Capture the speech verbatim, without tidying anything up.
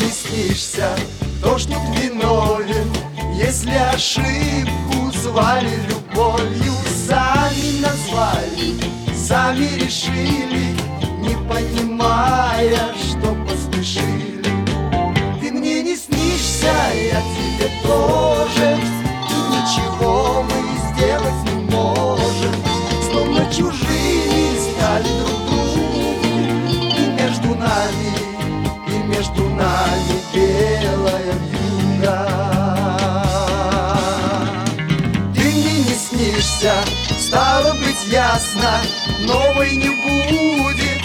не снишься, кто ж тут виновен, если ошибку звали любовью? Сами назвали, сами решили, не понимая, что поспешили. Ты мне не снишься, я тебе тоже, и ничего мы сделать не можем. Словно чужими стали друг другу, и между нами, и между нами белая вьюга. Ты мне не снишься, стало быть ясно, новой не будет.